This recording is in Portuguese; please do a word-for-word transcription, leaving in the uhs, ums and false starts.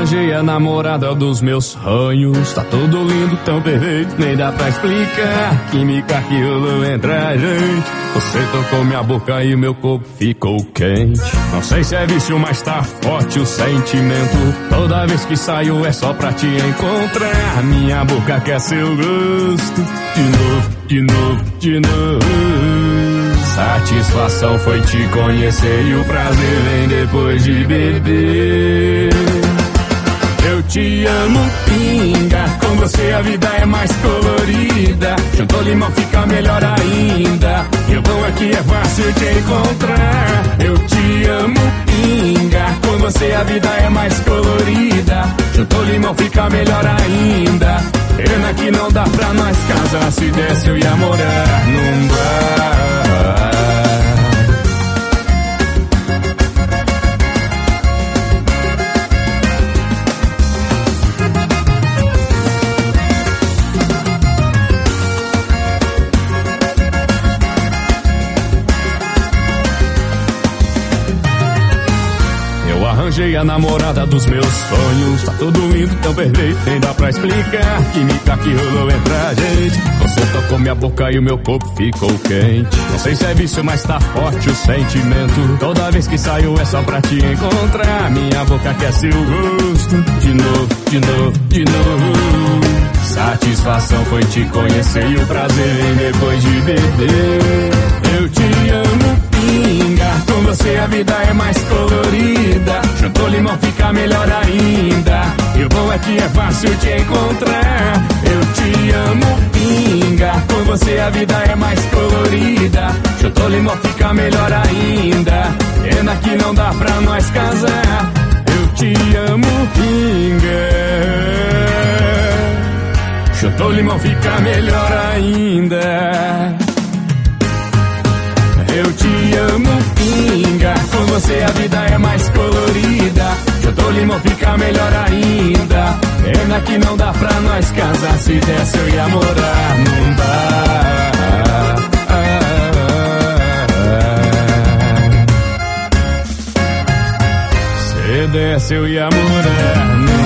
arranjei a namorada dos meus sonhos. Tá tudo lindo, tão perfeito, nem dá pra explicar. Química que rolou entre a gente. Você tocou minha boca e meu corpo ficou quente. Não sei se é vício, mas tá forte o sentimento. Toda vez que saio é só pra te encontrar. Minha boca quer seu gosto. De novo, de novo, de novo. Satisfação foi te conhecer e o prazer vem depois de beber. Eu te amo, pinga. Com você a vida é mais colorida. Juntou limão fica melhor ainda. E o bom é que é fácil te encontrar. Eu te amo, pinga. Com você a vida é mais colorida. Juntou limão fica melhor ainda. Pena que não dá pra nós casar. Se desse eu ia morar num bar. Arranjei a namorada dos meus sonhos. Tá tudo lindo, tão perfeito, nem dá pra explicar. Química que rolou entre a gente. Você tocou minha boca e o meu corpo ficou quente. Não sei se é vício, mas tá forte o sentimento. Toda vez que saio é só pra te encontrar. Minha boca quer seu gosto. De novo, de novo, de novo. Satisfação foi te conhecer e o prazer vem depois de beber. Eu te amo, pinga. Com você a vida é mais colorida. Juntou limão fica melhor ainda. E o bom é que é fácil te encontrar. Eu te amo, pinga. Com você a vida é mais colorida. Juntou limão fica melhor ainda. Pena que não dá pra nós casar. Eu te amo, pinga. Juntou limão fica melhor ainda. Eu te amo, pinga. Com você a vida é mais colorida. Juntou limão fica melhor ainda. Pena que não dá pra nós casar. Se desse eu ia morar num bar. Se desse eu ia morar num